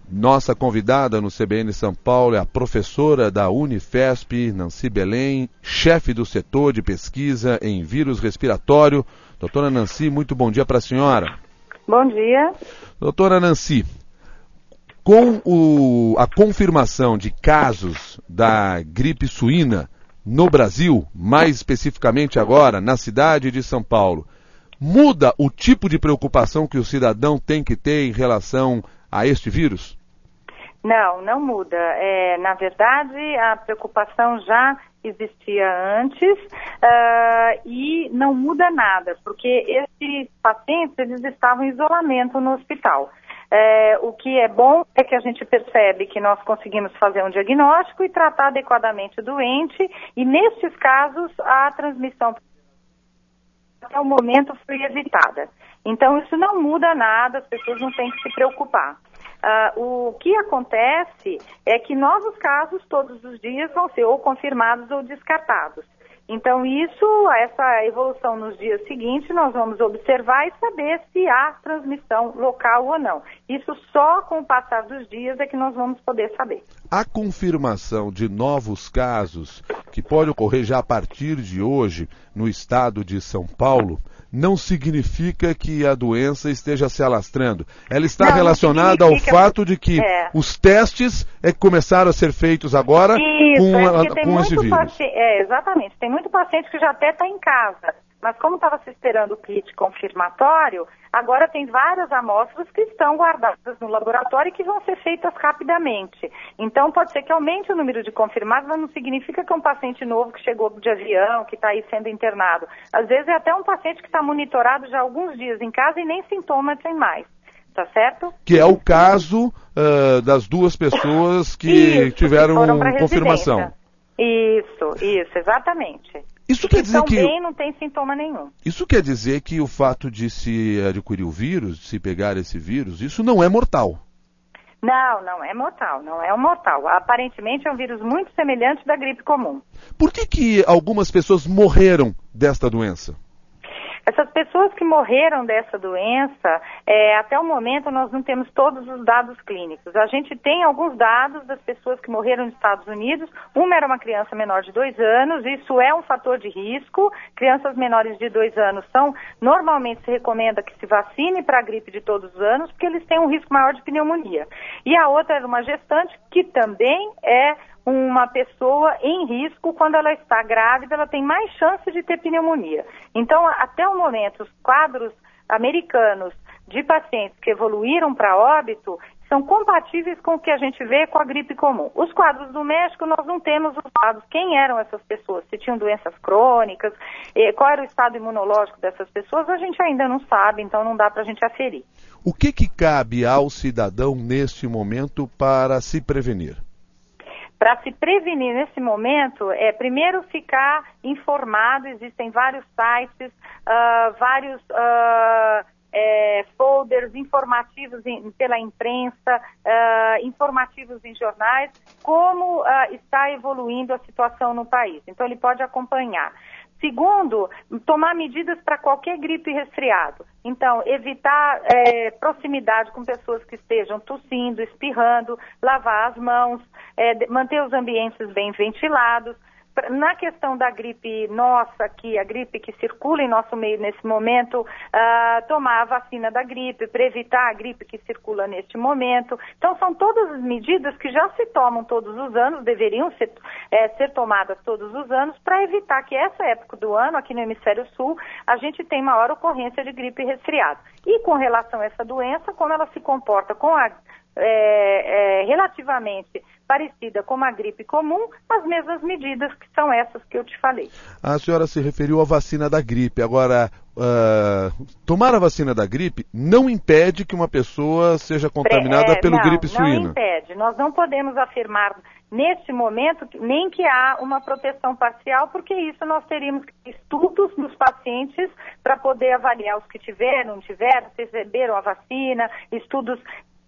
Nossa convidada no CBN São Paulo é a professora da Unifesp, Nancy Belém, chefe do setor de pesquisa em vírus respiratório. Doutora Nancy, muito bom dia para a senhora. Bom dia. Doutora Nancy, com a confirmação de casos da gripe suína no Brasil, mais especificamente agora na cidade de São Paulo, muda o tipo de preocupação que o cidadão tem que ter em relação a este vírus? Não muda. Na verdade, a preocupação já existia antes e não muda nada, porque esses pacientes eles estavam em isolamento no hospital. O que é bom é que a gente percebe que nós conseguimos fazer um diagnóstico e tratar adequadamente o doente, e nesses casos a transmissão até o momento foi evitada. Então isso não muda nada, as pessoas não têm que se preocupar. O que acontece é que novos casos todos os dias vão ser ou confirmados ou descartados. Então essa evolução nos dias seguintes, nós vamos observar e saber se há transmissão local ou não. Isso só com o passar dos dias é que nós vamos poder saber. A confirmação de novos casos, que pode ocorrer já a partir de hoje no estado de São Paulo, não significa que a doença esteja se alastrando. Ela está relacionada ao fato de que os testes começaram a ser feitos agora com esse vírus. Exatamente. Tem muito paciente que já até está em casa, mas como estava se esperando o kit confirmatório, agora tem várias amostras que estão guardadas no laboratório e que vão ser feitas rapidamente. Então pode ser que aumente o número de confirmados, mas não significa que é um paciente novo que chegou de avião, que está aí sendo internado. Às vezes é até um paciente que está monitorado já há alguns dias em casa e nem sintomas tem mais. Tá certo? Que é o caso das duas pessoas que tiveram confirmação. Isso, exatamente. Isso quer dizer que também não tem sintoma nenhum. Isso quer dizer que o fato de se adquirir o vírus, de se pegar esse vírus, isso não é mortal? Não é mortal, não é um mortal. Aparentemente é um vírus muito semelhante da gripe comum. Por que algumas pessoas morreram desta doença? Essas pessoas que morreram dessa doença, até o momento nós não temos todos os dados clínicos. A gente tem alguns dados das pessoas que morreram nos Estados Unidos. Uma era uma criança menor de 2 anos, isso é um fator de risco. Crianças menores de 2 anos normalmente se recomenda que se vacine para a gripe de todos os anos, porque eles têm um risco maior de pneumonia. E a outra era uma gestante, que também é uma pessoa em risco. Quando ela está grávida, ela tem mais chance de ter pneumonia. Então, até o momento, os quadros americanos de pacientes que evoluíram para óbito são compatíveis com o que a gente vê com a gripe comum. Os quadros do México, nós não temos os dados. Quem eram essas pessoas? Se tinham doenças crônicas, qual era o estado imunológico dessas pessoas, a gente ainda não sabe, então não dá para a gente aferir. O que cabe ao cidadão neste momento para se prevenir? Para se prevenir nesse momento, primeiro ficar informado. Existem vários sites, vários folders informativos pela imprensa, informativos em jornais, como está evoluindo a situação no país. Então ele pode acompanhar. Segundo, tomar medidas para qualquer gripe e resfriado. Então, evitar proximidade com pessoas que estejam tossindo, espirrando, lavar as mãos, manter os ambientes bem ventilados. Na questão da gripe nossa aqui, a gripe que circula em nosso meio nesse momento, tomar a vacina da gripe, para evitar a gripe que circula neste momento. Então, são todas as medidas que já se tomam todos os anos, deveriam ser tomadas todos os anos, para evitar que essa época do ano, aqui no Hemisfério Sul, a gente tem maior ocorrência de gripe e resfriado. E com relação a essa doença, como ela se comporta com a relativamente parecida com a gripe comum, as mesmas medidas que são essas que eu te falei. A senhora se referiu à vacina da gripe. Agora, tomar a vacina da gripe não impede que uma pessoa seja contaminada pelo gripe suína? Não impede. Nós não podemos afirmar neste momento nem que há uma proteção parcial, porque isso nós teríamos estudos nos pacientes para poder avaliar os que tiveram, não tiveram, se receberam a vacina, estudos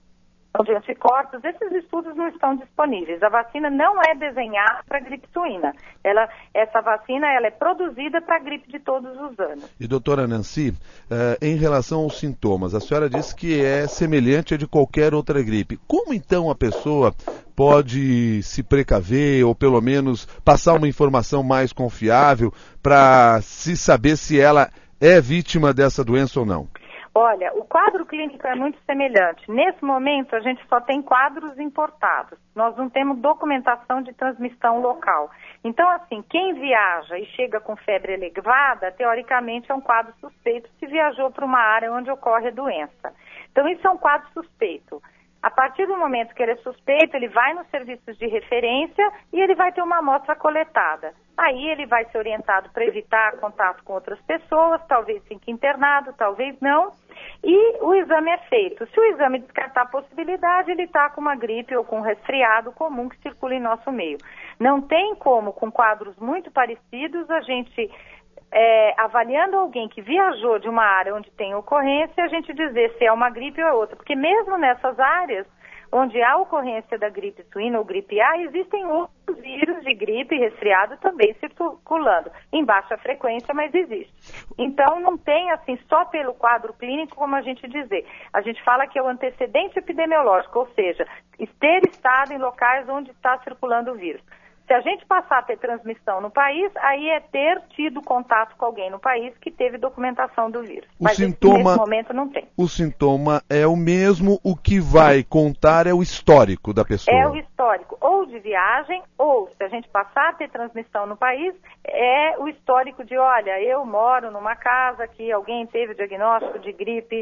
de anticorpos, esses estudos não estão disponíveis. A vacina não é desenhada para gripe suína. Essa vacina ela é produzida para a gripe de todos os anos. E doutora Nancy, em relação aos sintomas, a senhora disse que é semelhante a de qualquer outra gripe. Como então a pessoa pode se precaver ou pelo menos passar uma informação mais confiável para se saber se ela é vítima dessa doença ou não? Olha, o quadro clínico é muito semelhante. Nesse momento, a gente só tem quadros importados. Nós não temos documentação de transmissão local. Então, assim, quem viaja e chega com febre elevada, teoricamente é um quadro suspeito se viajou para uma área onde ocorre a doença. Então, isso é um quadro suspeito. A partir do momento que ele é suspeito, ele vai nos serviços de referência e ele vai ter uma amostra coletada. Aí ele vai ser orientado para evitar contato com outras pessoas, talvez fique internado, talvez não. E o exame é feito. Se o exame descartar a possibilidade, ele está com uma gripe ou com um resfriado comum que circula em nosso meio. Não tem como, com quadros muito parecidos, a gente... avaliando alguém que viajou de uma área onde tem ocorrência, a gente dizer se é uma gripe ou é outra. Porque mesmo nessas áreas onde há ocorrência da gripe suína ou gripe A, existem outros vírus de gripe e resfriado também circulando, em baixa frequência, mas existe. Então não tem assim só pelo quadro clínico como a gente dizer. A gente fala que é o antecedente epidemiológico, ou seja, ter estado em locais onde está circulando o vírus. Se a gente passar a ter transmissão no país, aí é ter tido contato com alguém no país que teve documentação do vírus. Mas nesse momento não tem. O sintoma é o mesmo, o que vai contar é o histórico da pessoa. É o histórico, ou de viagem, ou se a gente passar a ter transmissão no país, é o histórico de, olha, eu moro numa casa que alguém teve o diagnóstico de gripe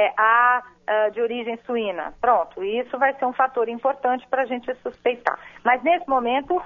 A de origem suína. Pronto, isso vai ser um fator importante para a gente suspeitar. Mas nesse momento...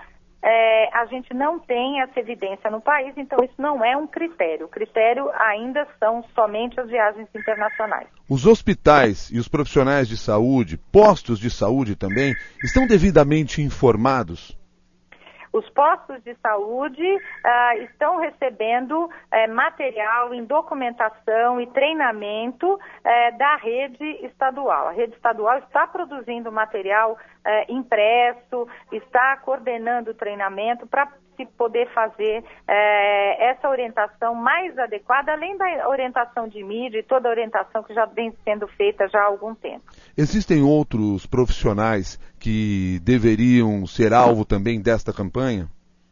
a gente não tem essa evidência no país, então isso não é um critério. O critério ainda são somente as viagens internacionais. Os hospitais e os profissionais de saúde, postos de saúde também, estão devidamente informados? Os postos de saúde estão recebendo material em documentação e treinamento da rede estadual. A rede estadual está produzindo material impresso, está coordenando o treinamento para se poder fazer essa orientação mais adequada, além da orientação de mídia e toda a orientação que já vem sendo feita já há algum tempo. Existem outros profissionais que deveriam ser alvo também desta campanha?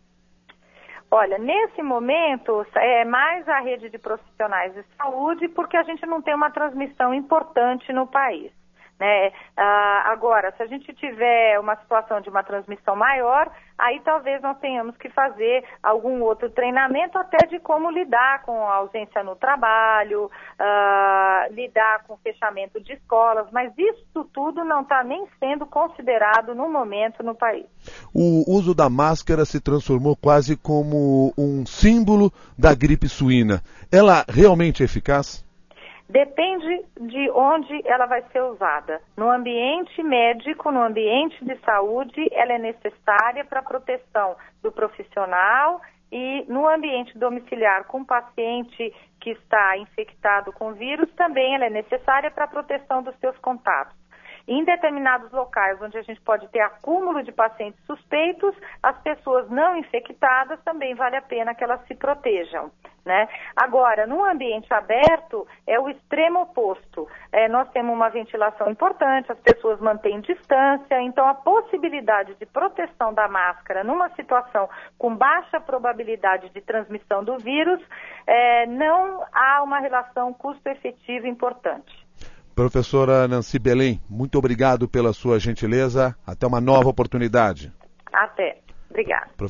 Olha, nesse momento é mais a rede de profissionais de saúde, porque a gente não tem uma transmissão importante no país. Né? Agora, se a gente tiver uma situação de uma transmissão maior, aí talvez nós tenhamos que fazer algum outro treinamento até de como lidar com a ausência no trabalho, lidar com o fechamento de escolas, mas isso tudo não está nem sendo considerado no momento no país. O uso da máscara se transformou quase como um símbolo da gripe suína. Ela realmente é eficaz? Depende de onde ela vai ser usada. No ambiente médico, no ambiente de saúde, ela é necessária para a proteção do profissional e no ambiente domiciliar com o paciente que está infectado com vírus, também ela é necessária para a proteção dos seus contatos. Em determinados locais onde a gente pode ter acúmulo de pacientes suspeitos, as pessoas não infectadas também vale a pena que elas se protejam, né? Agora, no ambiente aberto, é o extremo oposto. Nós temos uma ventilação importante, as pessoas mantêm distância, então a possibilidade de proteção da máscara numa situação com baixa probabilidade de transmissão do vírus, não há uma relação custo-efetivo importante. Professora Nancy Belém, muito obrigado pela sua gentileza. Até uma nova oportunidade. Até. Obrigada.